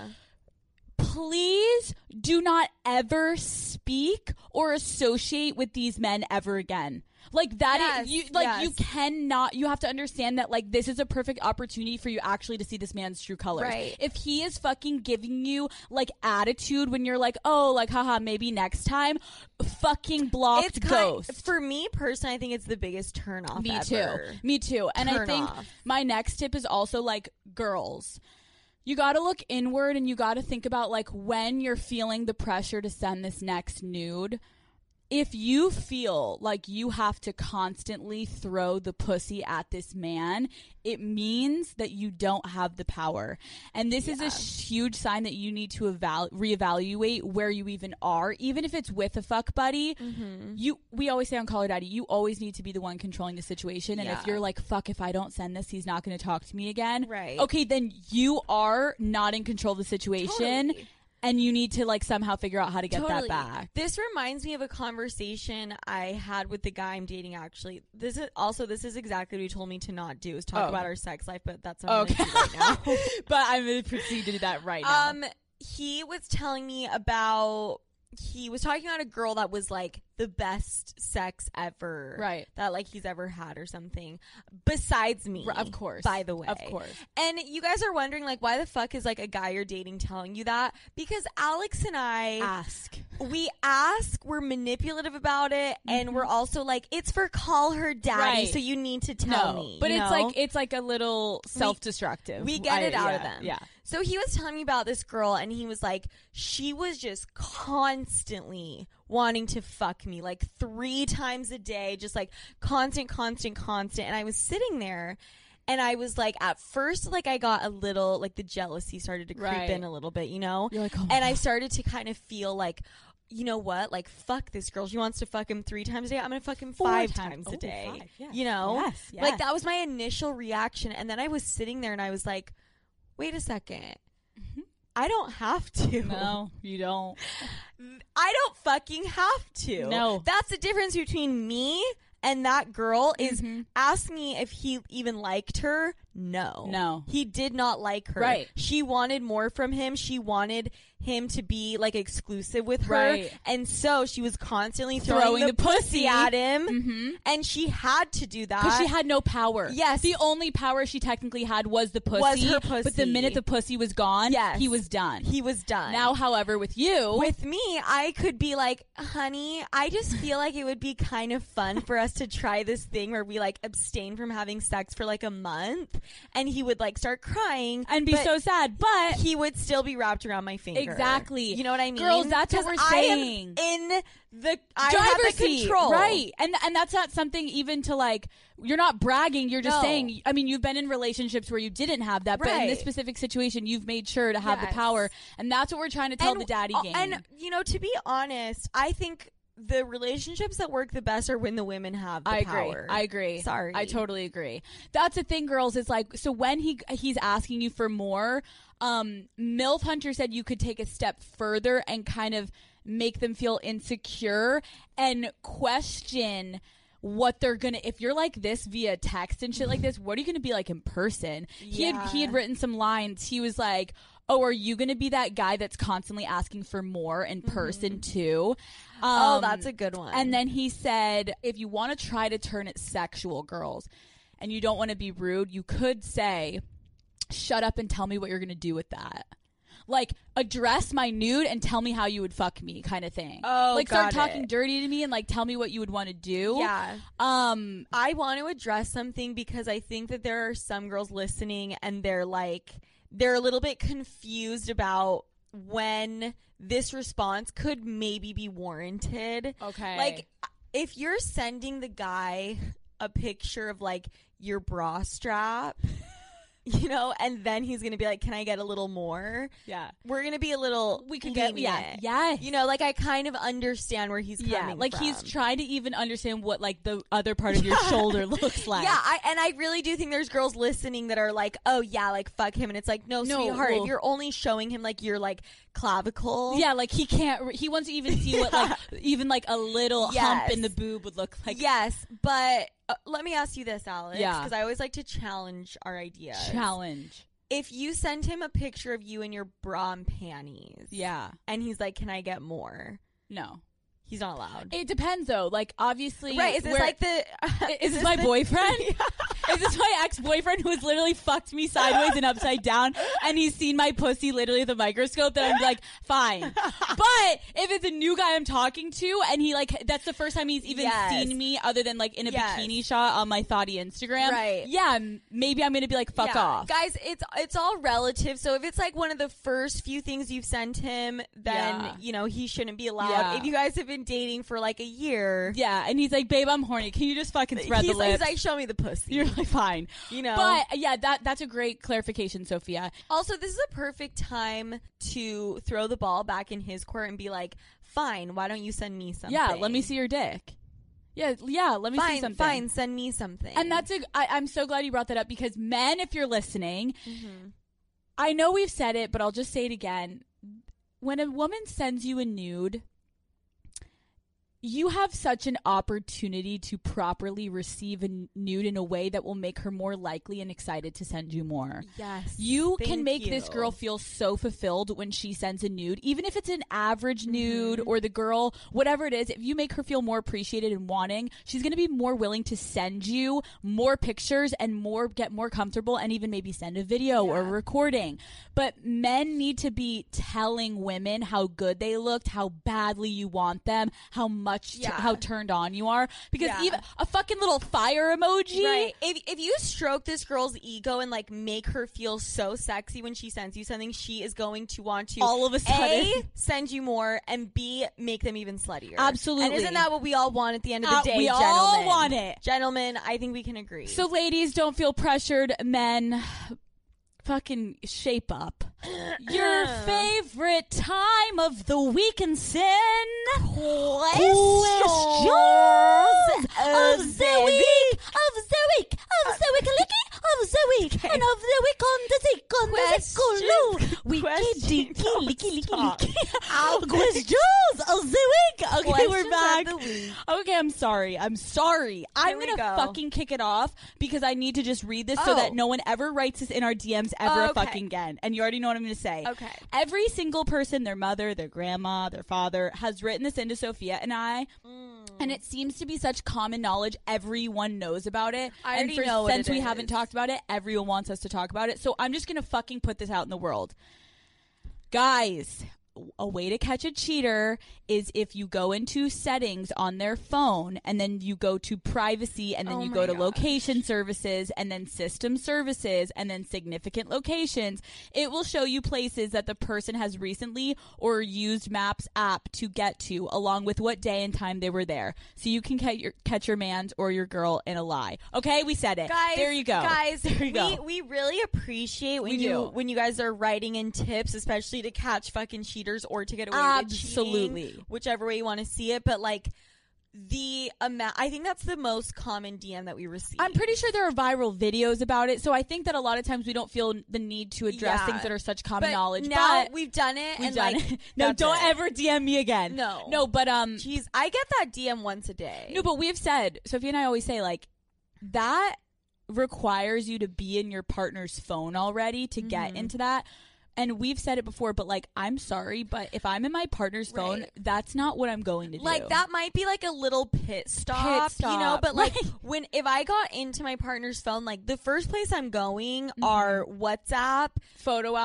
Please do not ever speak or associate with these men ever again. Like that, you cannot. You have to understand that like this is a perfect opportunity for you actually to see this man's true colors. If he is fucking giving you like attitude when you're like, oh, like haha, maybe next time, fucking blocked ghost. For me personally, I think it's the biggest turn off. Me too. And I think my next tip is also like, girls, you got to look inward and you got to think about like when you're feeling the pressure to send this next nude. If you feel like you have to constantly throw the pussy at this man, it means that you don't have the power. And this is a huge sign that you need to reevaluate where you even are, even if it's with a fuck buddy. We always say on Call Her Daddy, you always need to be the one controlling the situation. And if you're like, fuck, if I don't send this, he's not going to talk to me again. Okay, then you are not in control of the situation. And you need to like somehow figure out how to get that back. This reminds me of a conversation I had with the guy I'm dating. Actually, this is exactly what he told me to not do, is talk about our sex life. But that's what I'm going to do right now. But I'm going to proceed to do that right now. He was telling me about. He was talking about a girl that was like the best sex ever, that like he's ever had or something, besides me, of course, by the way, of course. And you guys are wondering like, why the fuck is like a guy you're dating telling you that? Because Alex and I we're manipulative about it, and we're also like, it's for Call Her Daddy, so you need to tell me. But it's like a little self-destructive. We get it out of them. So he was telling me about this girl, and he was like, she was just constantly wanting to fuck me, like 3 times a day, just like constant. And I was sitting there, and I was like, at first, like I got a little, like the jealousy started to creep in a little bit, you know? You're like, oh, and I started to kind of feel like, you know what? Like, fuck this girl. She wants to fuck him 3 times a day. I'm going to fuck him 5 times a day. 5, yes. You know? Yes. Like, that was my initial reaction. And then I was sitting there and I was like, wait a second. I don't have to. No, you don't. I don't fucking have to. No. That's the difference between me and that girl is ask me if he even liked her. No. No. He did not like her. Right. She wanted more from him. She wanted him to be like exclusive with her. Right. And so she was constantly throwing the pussy at him. And she had to do that. Because she had no power. Yes. The only power she technically had was the pussy. Was her pussy. But the minute the pussy was gone, he was done. He was done. Now, however, with you. With me, I could be like, honey, I just feel like it would be kind of fun for us to try this thing where we like abstain from having sex for like a month. And he would like start crying. And be so sad. But he would still be wrapped around my finger. Exactly. You know what I mean? Girls, that's what we're saying. I am in the driver's seat, control. right? And that's not something even to like. You're not bragging. You're just saying. I mean, you've been in relationships where you didn't have that, but in this specific situation, you've made sure to have the power, and that's what we're trying to tell the daddy game. And you know, to be honest, I think the relationships that work the best are when the women have the power. I agree. Sorry. I totally agree. That's the thing, girls. It's like, so when he's asking you for more, MILF Hunter said you could take a step further and kind of make them feel insecure and question what they're gonna, if you're like this via text and shit like this, what are you gonna be like in person? Yeah. He had written some lines. He was like, oh, are you gonna be that guy that's constantly asking for more in person too? Oh, that's a good one. And then he said, if you want to try to turn it sexual, girls, and you don't want to be rude, you could say, shut up and tell me what you're going to do with that. Like, address my nude and tell me how you would fuck me kind of thing. Oh, like, start talking dirty to me and, like, tell me what you would want to do. Yeah. I want to address something because I think that there are some girls listening and they're a little bit confused about when this response could maybe be warranted. Okay. Like, if you're sending the guy a picture of, like, your bra strap, you know, and then he's going to be like, can I get a little more? Yeah. We're going to be a little We could lenient. get, yes. You know, like, I kind of understand where he's coming like, from. he's trying to even understand what, like, the other part of your shoulder looks like. Yeah, I really do think there's girls listening that are like, oh, yeah, like, fuck him. And it's like, no, sweetheart, if you're only showing him, like, your, like, clavicle. Yeah, like, he wants to even see what, like, even, like, a little hump in the boob would look like. Yes, but let me ask you this, Alex. Yeah. Because I always like to challenge our ideas. Challenge. If you send him a picture of you in your bra and panties. Yeah. And he's like, can I get more? No. He's not allowed. It depends, though. Like, obviously... Right, is this like the... Is this my boyfriend? Is this my ex-boyfriend who has literally fucked me sideways and upside down, and he's seen my pussy literally with a microscope, then I'm like, fine. But if it's a new guy I'm talking to, and he, like, that's the first time he's even seen me other than, like, in a bikini shot on my thoughty Instagram, right? Yeah, maybe I'm gonna be like, fuck off. Guys, it's all relative, so if it's, like, one of the first few things you've sent him, then, you know, he shouldn't be allowed. Yeah. If you guys have been dating for like a year, and he's like, babe, I'm horny, can you just fucking spread the lips? He's like, show me the pussy. You're like, fine, you know. But yeah, that's a great clarification, Sophia. Also, this is a perfect time to throw the ball back in his court and be like, fine, why don't you send me something? Yeah, let me see your dick. Yeah, let me see something. Fine, send me something. And I'm so glad you brought that up, because men, if you're listening, I know we've said it, but I'll just say it again. When a woman sends you a nude, you have such an opportunity to properly receive a nude in a way that will make her more likely and excited to send you more. Yes. You can make this girl feel so fulfilled when she sends a nude, even if it's an average nude or the girl, whatever it is. If you make her feel more appreciated and wanting, she's going to be more willing to send you more pictures and get more comfortable, and even maybe send a video or a recording. But men need to be telling women how good they looked, how badly you want them, how much how turned on you are, because even a fucking little fire emoji, right? If you stroke this girl's ego and like make her feel so sexy when she sends you something, she is going to want to all of a sudden A, send you more, and B, make them even sluttier. Absolutely. And isn't that what we all want at the end of the day? We gentlemen? all want it, gentlemen. I think we can agree. So ladies, don't feel pressured. Men, fucking shape up. Your favorite time of the week in sin? Questions of the week. of the week, and of the week on the questions of the week. Okay, we're back. Okay, I'm sorry. I'm Here we gonna go. fucking kick it off because I need to just read this so that no one ever writes this in our DMs ever fucking again. And you already know what I'm gonna say. Okay. Every single person, their mother, their grandma, their father, has written this into Sophia and I. And it seems to be such common knowledge. Everyone knows about it. I already and know what since it we is. haven't talked about it, everyone wants us to talk about it. So I'm just going to fucking put this out in the world. Guys, a way to catch a cheater is if you go into settings on their phone and then you go to privacy and then you go to location services and then system services and then significant locations. It will show you places that the person has recently or used Maps app to get to along with what day and time they were there. So you can catch your man's or your girl in a lie. Okay, we said it. Guys, there you go. Guys, there you go. We really appreciate when you guys are writing in tips, especially to catch fucking cheaters or to get away with cheating. Absolutely. Whichever way you want to see it, but like the amount, I think that's the most common DM that we receive. I'm pretty sure there are viral videos about it, so I think that a lot of times we don't feel the need to address things that are such common knowledge. Now but we've done it, we've and done like it. No, don't it. ever DM me again. No, but jeez, I get that DM once a day. No, but we've said, Sophia and I always say, like, that requires you to be in your partner's phone already to get into that. And we've said it before, but like, I'm sorry, but if I'm in my partner's phone, that's not what I'm going to do. Like, that might be like a little pit stop, you know, but like if I got into my partner's phone, like the first place I'm going are WhatsApp, photo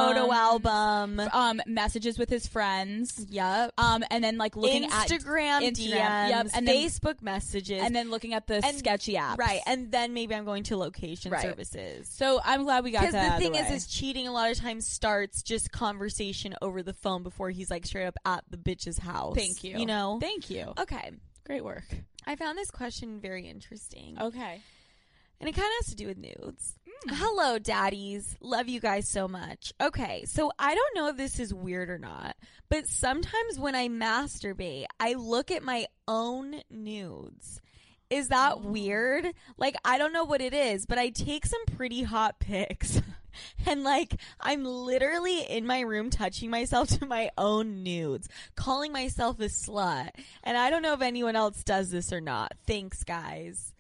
album, messages with his friends. Yep. And then like looking Instagram at DMs, yep, and Facebook messages, and then looking at the sketchy apps. Right. And then maybe I'm going to location services. So I'm glad we got that. Because the thing way. is cheating a lot of times starts just conversation over the phone before he's like straight up at the bitch's house. Thank you. You know? Thank you. Okay. Great work. I found this question very interesting. Okay. And it kind of has to do with nudes. Hello, daddies. Love you guys so much. Okay, so I don't know if this is weird or not, but sometimes when I masturbate, I look at my own nudes. Is that weird? Like, I don't know what it is, but I take some pretty hot pics. And, like, I'm literally in my room touching myself to my own nudes, calling myself a slut. And I don't know if anyone else does this or not. Thanks, guys.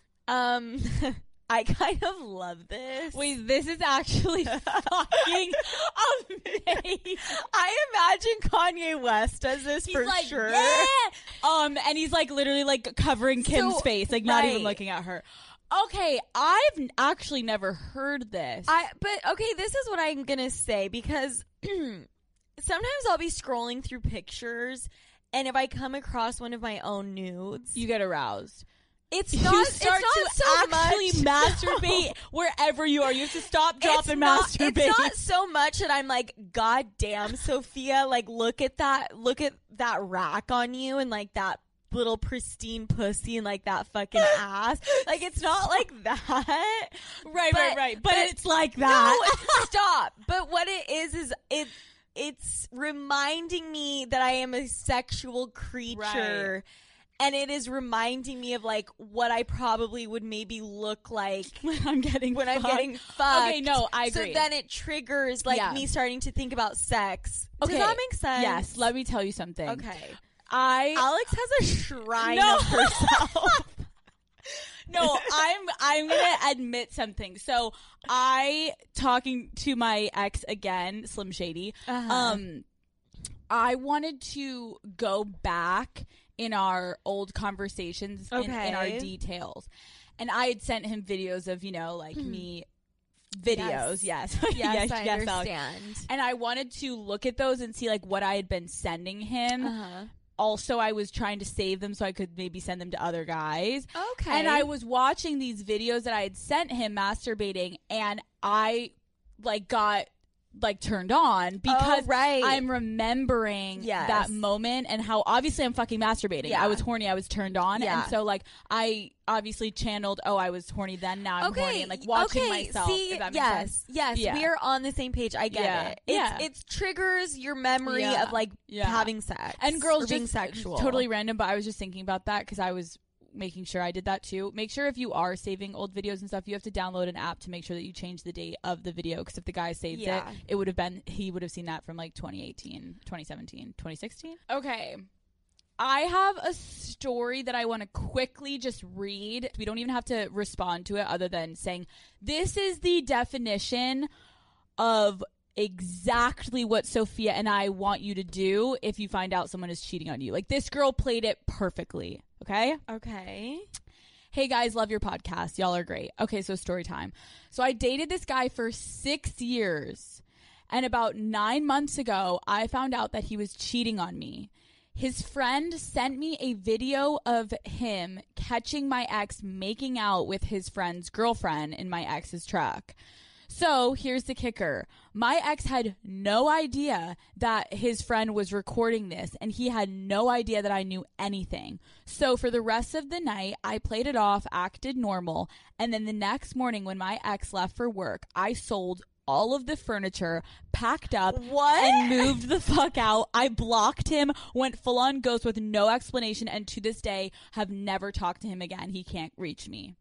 I kind of love this. Wait, this is actually fucking amazing. I imagine Kanye West does this he's for like, sure. Yeah! And he's like literally like covering Kim's face, like not even looking at her. Okay, I've actually never heard this. But okay, this is what I'm gonna say, because sometimes I'll be scrolling through pictures, and if I come across one of my own nudes, you get aroused. It's not. You start it's to not so actually much. masturbate wherever you are. You have to stop, drop, and masturbate. It's not so much that I'm like, God damn, Sophia, like look at that rack on you and like that little pristine pussy and like that fucking ass. Like, it's not like that. Right. But it's like that. No, stop. But what it is it's reminding me that I am a sexual creature. Right. And it is reminding me of like what I probably would maybe look like when I'm getting fucked. Okay, no, I agree. So then it triggers like me starting to think about sex. Okay. Does that make sense? Yes. Let me tell you something. Okay. Alex has a shrine of herself. No, I'm gonna admit something. So talking to my ex again, Slim Shady. I wanted to go back in our old conversations in our details, and I had sent him videos of like me videos. Yes, yes, I understand. And I wanted to look at those and see like what I had been sending him. Also, I was trying to save them so I could maybe send them to other guys. Okay. And I was watching these videos that I had sent him masturbating, and I got turned on because I'm remembering that moment and how obviously I'm fucking masturbating. Yeah. I was horny, I was turned on. Yeah. And so I obviously channeled, I was horny then, now I'm horny, and watching myself. See, if that makes sense. Yes, we are on the same page. I get it. It triggers your memory of having sex. And girls being sexual. Totally random, but I was just thinking about that because I was making sure I did that too. Make sure if you are saving old videos and stuff, you have to download an app to make sure that you change the date of the video, because if the guy saves he would have seen that from like 2018, 2017, 2016. Okay. I have a story that I want to quickly just read. We don't even have to respond to it other than saying this is the definition of exactly what Sophia and I want you to do if you find out someone is cheating on you. Like, this girl played it perfectly. Okay? Okay. Hey guys, love your podcast. Y'all are great. Okay, so story time. So I dated this guy for 6 years, and about 9 months ago, I found out that he was cheating on me. His friend sent me a video of him catching my ex making out with his friend's girlfriend in my ex's truck. So here's the kicker. My ex had no idea that his friend was recording this, and he had no idea that I knew anything. So for the rest of the night, I played it off, acted normal, and then the next morning when my ex left for work, I sold all of the furniture, packed up, and moved the fuck out. I blocked him, went full on ghost with no explanation, and to this day have never talked to him again. He can't reach me.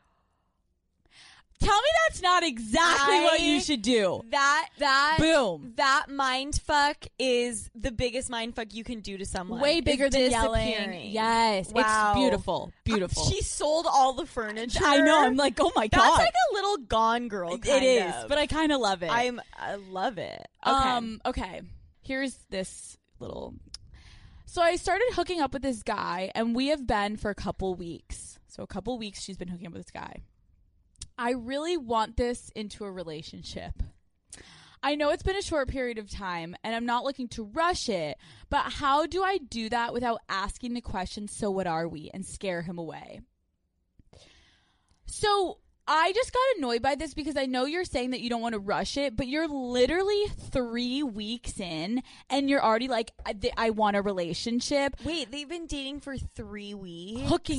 Tell me that's not exactly what you should do. Boom. That mind fuck is the biggest mind fuck you can do to someone. Way bigger than yelling. Yes. Wow. It's beautiful. Beautiful. She sold all the furniture. I know. I'm like, oh my God. That's like a little Gone Girl kind of. It is, but I kind of love it. I love it. Okay. Okay. Here's this little. So I started hooking up with this guy, and we have been for a couple weeks. So a couple weeks she's been hooking up with this guy. I really want this into a relationship. I know it's been a short period of time, and I'm not looking to rush it, but how do I do that without asking the question, so what are we, and scare him away? So I just got annoyed by this because I know you're saying that you don't want to rush it, but you're literally 3 weeks in, and you're already like, I want a relationship. Wait, they've been dating for 3 weeks? Hooking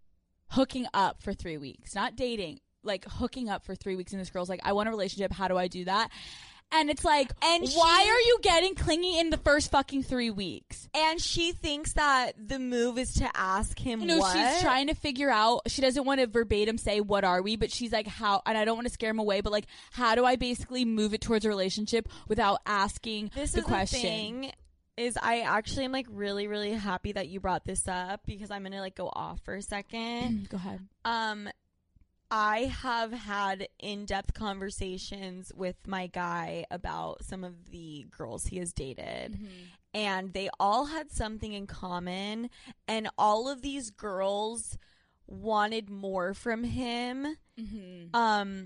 up for 3 weeks, not dating. Like, hooking up for 3 weeks, and this girl's like, I want a relationship. How do I do that? And it's like, why are you getting clingy in the first fucking 3 weeks? And she thinks that the move is to ask him No, what? she's trying to figure out. She doesn't want to verbatim say, what are we? But she's like, how? And I don't want to scare him away, but like, how do I basically move it towards a relationship without asking the question? The thing is, I actually am like really, really happy that you brought this up, because I'm going to like go off for a second. Go ahead. I have had in-depth conversations with my guy about some of the girls he has dated. Mm-hmm. And they all had something in common. And all of these girls wanted more from him. Mm-hmm.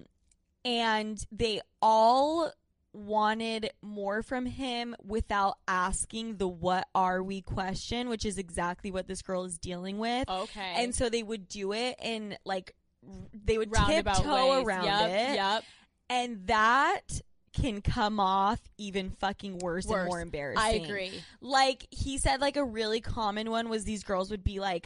And they all wanted more from him without asking the what are we question, which is exactly what this girl is dealing with. Okay. And so they would do it in like, they would roundabout tiptoe ways. around it. Yep. And that can come off even fucking worse and more embarrassing. I agree. Like, he said, like, a really common one was these girls would be like,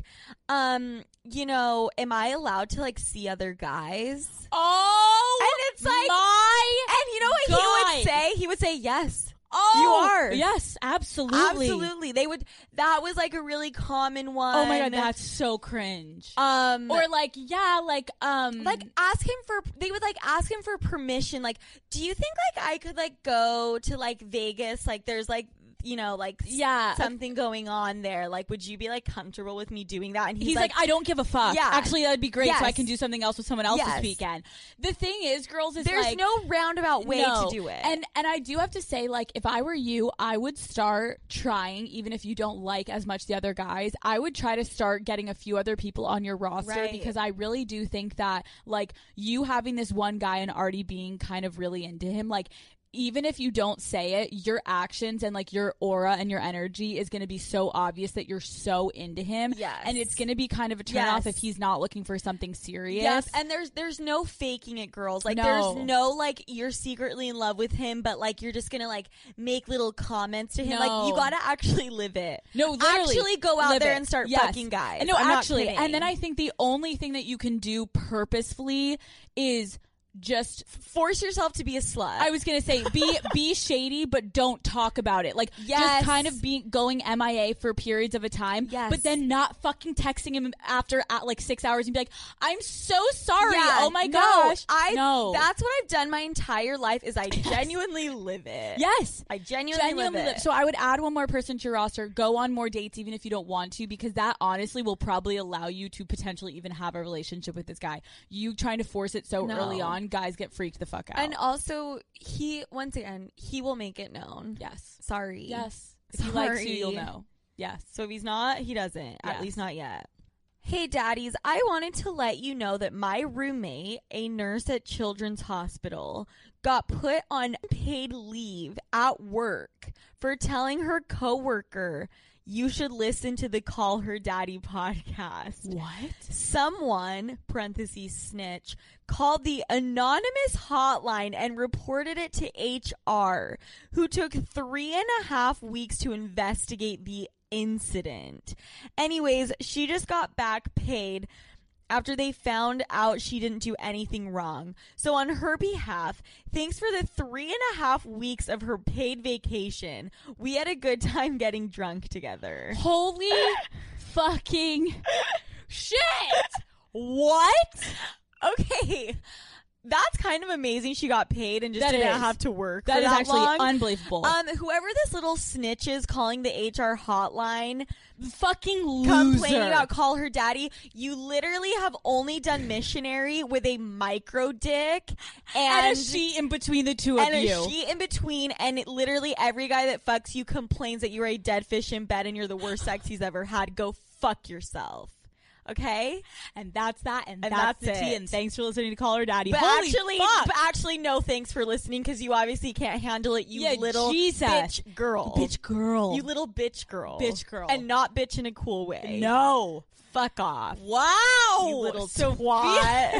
you know, am I allowed to, like, see other guys? Oh, and it's like, and you know what he would say? He would say, yes. Oh, you are. Yes, absolutely. Absolutely. They would, that was like a really common one. Oh my God, that's so cringe. Or like, yeah, like ask him for, they would like ask him for permission. Like, do you think like I could like go to like Vegas? Like there's like, you know, like something going on there. Like, would you be like comfortable with me doing that? And he's like, I don't give a fuck. Yeah. Actually, that'd be great. So I can do something else with someone else this weekend. The thing is, girls, is there's like, no roundabout way to do it. And I do have to say, like, if I were you, I would start trying, even if you don't like as much the other guys, I would try to start getting a few other people on your roster, because I really do think that, like, you having this one guy and already being kind of really into him, like, even if you don't say it, your actions and like your aura and your energy is going to be so obvious that you're so into him. Yes. And it's going to be kind of a turn off if he's not looking for something serious. Yes. And there's no faking it, girls. Like there's no like you're secretly in love with him, but like you're just going to like make little comments to him. Like you got to actually live it. No, literally. Actually go out there and start fucking guys. No, actually. And then I think the only thing that you can do purposefully is just force yourself to be a slut. I was gonna say be shady, but don't talk about it. Like, just kind of going MIA for periods of a time, but then not fucking texting him after at like 6 hours and be like, I'm so sorry. Oh my gosh. No, that's what I've done my entire life. Is I genuinely live it. Yes, I genuinely live it. So I would add one more person to your roster. Go on more dates, even if you don't want to, because that honestly will probably allow you to potentially even have a relationship with this guy. You trying to force it so early on, guys get freaked the fuck out. And also, he will make it known. Yes. Sorry. Yes. If he likes you, you'll know. Yes. So if he's not, he doesn't. At least not yet. Hey, daddies, I wanted to let you know that my roommate, a nurse at Children's Hospital, got put on paid leave at work for telling her coworker, you should listen to the Call Her Daddy podcast. What? Someone, parentheses snitch, called the anonymous hotline and reported it to HR, who took 3.5 weeks to investigate the incident. Anyways, she just got back paid after they found out she didn't do anything wrong. So on her behalf, thanks for the 3.5 weeks of her paid vacation. We had a good time getting drunk together. Holy fucking shit! What? Okay. That's kind of amazing. She got paid and just didn't have to work. That is actually long. Unbelievable. Whoever this little snitch is calling the HR hotline, fucking loser, complaining about Call Her Daddy, you literally have only done missionary with a micro dick and a sheet in between the two of you. And a sheet in between, and literally every guy that fucks you complains that you're a dead fish in bed and you're the worst sex he's ever had. Go fuck yourself. Okay, and that's that, and that's the tea. And thanks for listening to Call Her Daddy. But Holy but actually, no thanks for listening, because you obviously can't handle it. You little bitch girl, you little bitch girl, and not bitch in a cool way. No, fuck off. Wow, you little twat.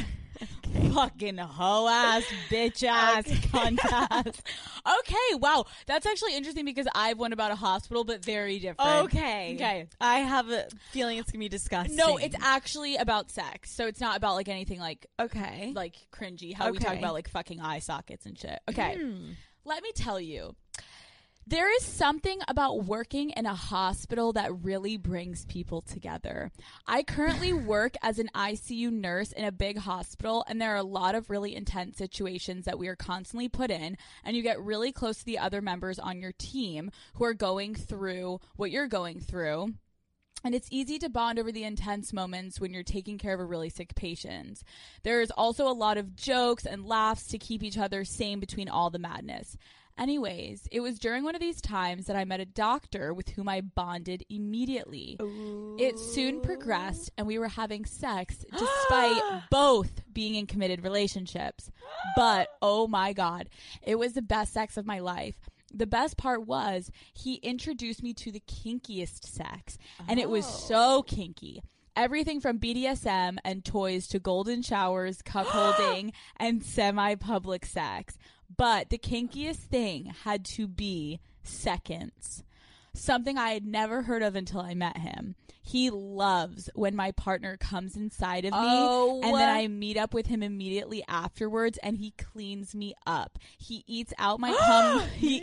Fucking hoe ass, bitch ass, cunt ass. Okay, wow. That's actually interesting because I've one about a hospital, but very different. Okay. I have a feeling it's going to be disgusting. No, it's actually about sex. So it's not about like anything like, okay, like cringy, how we talk about like fucking eye sockets and shit. Okay. Let me tell you. There is something about working in a hospital that really brings people together. I currently work as an ICU nurse in a big hospital, and there are a lot of really intense situations that we are constantly put in, and you get really close to the other members on your team who are going through what you're going through. And it's easy to bond over the intense moments when you're taking care of a really sick patient. There is also a lot of jokes and laughs to keep each other sane between all the madness. Anyways, it was during one of these times that I met a doctor with whom I bonded immediately. Ooh. It soon progressed, and we were having sex despite both being in committed relationships. But, oh my God, it was the best sex of my life. The best part was he introduced me to the kinkiest sex, and it was so kinky. Everything from BDSM and toys to golden showers, cuckolding, and semi-public sex. But the kinkiest thing had to be seconds. Something I had never heard of until I met him. He loves when my partner comes inside of me, and then I meet up with him immediately afterwards, and he cleans me up. He eats out my cum. He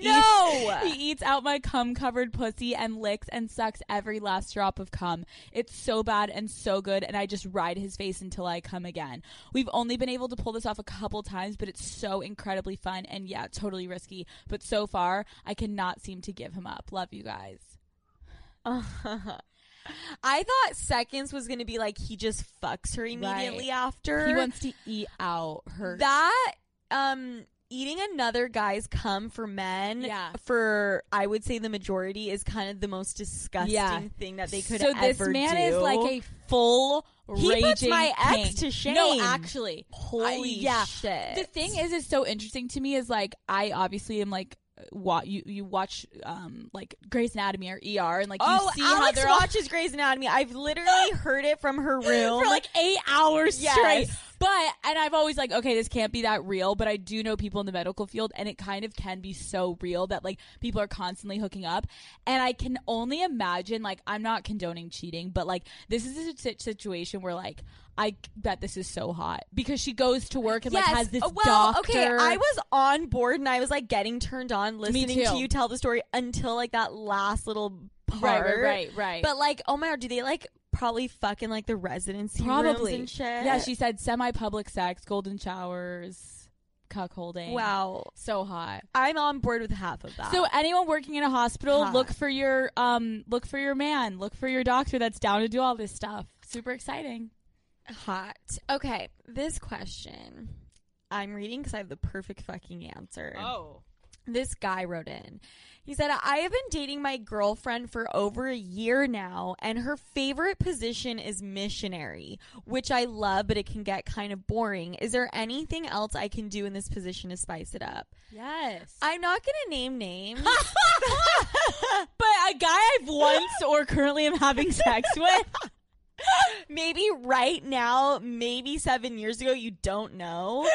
eats out my cum-covered pussy and licks and sucks every last drop of cum. It's so bad and so good, and I just ride his face until I come again. We've only been able to pull this off a couple times, but it's so incredibly fun, and yeah, totally risky. But so far, I cannot seem to give him up. Love you guys. I thought seconds was going to be like he just fucks her immediately after. He wants to eat out her. That, eating another guy's cum for men, for I would say the majority, is kind of the most disgusting thing that they could ever do. So this man is like a full he raging puts my ex king. to shame. No, actually. Holy shit. The thing is so interesting to me is like, I obviously am like, you watch like Grey's Anatomy or ER, and like you see Alex how they're watches Grey's Anatomy. I've literally heard it from her room for like 8 hours straight. But and I've always like, okay, this can't be that real, but I do know people in the medical field, and it kind of can be so real that like people are constantly hooking up. And I can only imagine, like, I'm not condoning cheating, but like this is a situation where like I bet this is so hot because she goes to work and like has this doctor. Okay, I was on board and I was like getting turned on listening to you tell the story until like that last little part. Right. But like, oh my God, do they like probably fucking like the residency rooms and shit? Yeah, she said semi-public sex, golden showers, cuckolding. Wow, so hot. I'm on board with half of that. So anyone working in a hospital, look for your man, look for your doctor that's down to do all this stuff. Super exciting. Hot. Okay, this question I'm reading because I have the perfect fucking answer. Oh. This guy wrote in. He said, I have been dating my girlfriend for over a year now, and her favorite position is missionary, which I love, but it can get kind of boring. Is there anything else I can do in this position to spice it up? Yes. I'm not going to name names. But a guy I've once or currently am having sex with. Maybe right now, maybe 7 years ago, you don't know.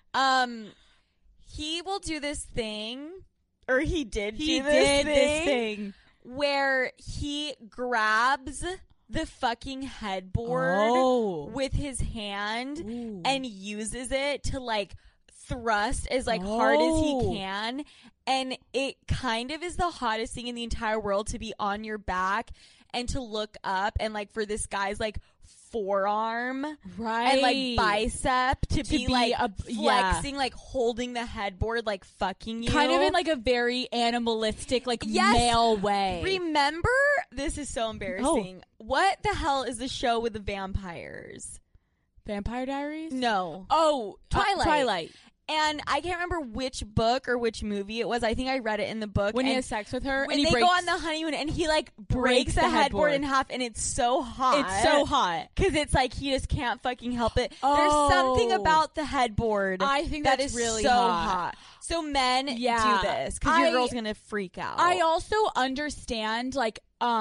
He will do this thing, or he did this thing where he grabs the fucking headboard with his hand and uses it to like thrust as like hard as he can, and it kind of is the hottest thing in the entire world to be on your back and to look up and like for this guy's like forearm and like bicep to be like flexing, like holding the headboard, like fucking you, kind of in like a very animalistic, like male way. Remember, this is so embarrassing. What the hell is the show with the vampires? Vampire Diaries? No. Twilight. And I can't remember which book or which movie it was. I think I read it in the book. When he has sex with her. When and they go on the honeymoon and he like breaks the headboard in half, and it's so hot. It's so hot. Because it's like he just can't fucking help it. There's something about the headboard I think that that's is really so hot. So men do this because your girl's going to freak out. I also understand like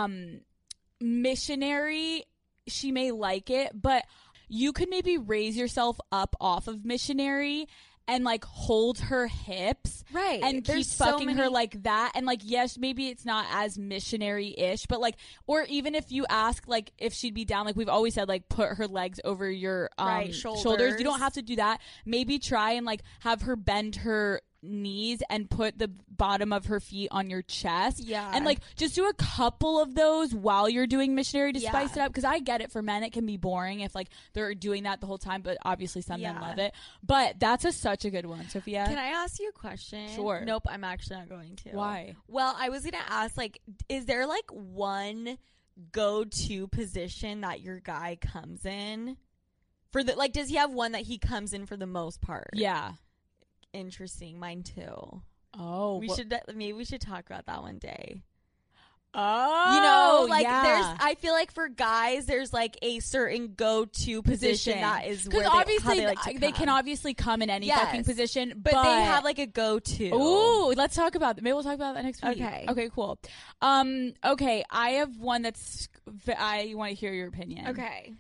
missionary, she may like it, but you could maybe raise yourself up off of missionary and like hold her hips, right? And keep fucking her like that. And like, yes, maybe it's not as missionary-ish, but like, or even if you ask like if she'd be down, like we've always said, like put her legs over your shoulders. You don't have to do that. Maybe try and like have her bend her knees and put the bottom of her feet on your chest, and like just do a couple of those while you're doing missionary to spice it up, because I get it, for men it can be boring if like they're doing that the whole time, but obviously some men love it. But that's such a good one. Sophia, can I ask you a question? Sure. Nope, I'm actually not going to. Why? Well, I was gonna ask, like, is there like one go-to position that your guy comes in for the, like, does he have one that he comes in for the most part? Yeah. Interesting. Mine too. Oh, maybe we should talk about that one day. Oh, you know, like there's, I feel like for guys, there's like a certain go-to position that is where obviously they can obviously come in any fucking position, but they have like a go-to. Ooh, let's talk about that. Maybe we'll talk about that next week. Okay, cool. Okay, I have one that's I want to hear your opinion. Okay,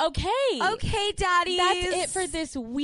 daddy. That's it for this week.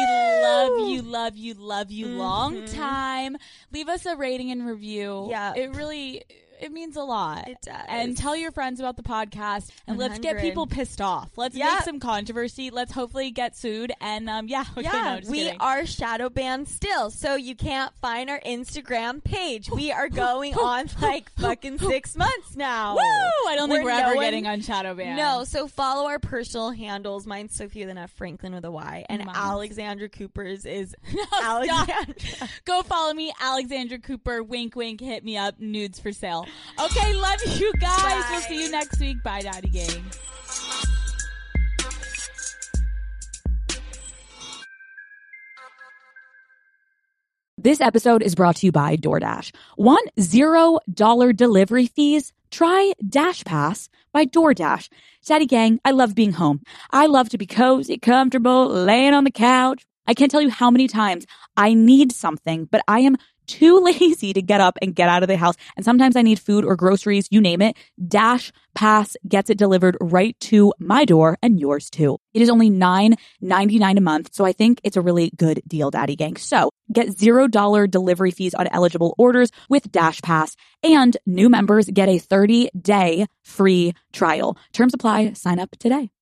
We love you long time. Leave us a rating and review. Yeah, it means a lot. It does. And tell your friends about the podcast, and 100. Let's get people pissed off. Let's make some controversy. Let's hopefully get sued. And no, just we kidding. are shadow banned still, so you can't find our Instagram page. We are going on like fucking 6 months now. Woo! I don't think we're ever getting on shadow ban. No, so follow our personal handles. Mine's Sophia then F Franklin with a Y, and Alexandra Cooper's is Alexandra. Go follow me, Alexandra Cooper. Wink, wink. Hit me up. Nudes for sale. Okay, love you guys. Bye. We'll see you next week. Bye, Daddy Gang. This episode is brought to you by DoorDash. Want $0 delivery fees? Try Dash Pass by DoorDash. Daddy Gang, I love being home. I love to be cozy, comfortable, laying on the couch. I can't tell you how many times I need something, but I am too lazy to get up and get out of the house. And sometimes I need food or groceries, you name it. DashPass gets it delivered right to my door and yours too. It is only $9.99 a month, so I think it's a really good deal, Daddy Gang. So get $0 delivery fees on eligible orders with DashPass, and new members get a 30-day free trial. Terms apply. Sign up today.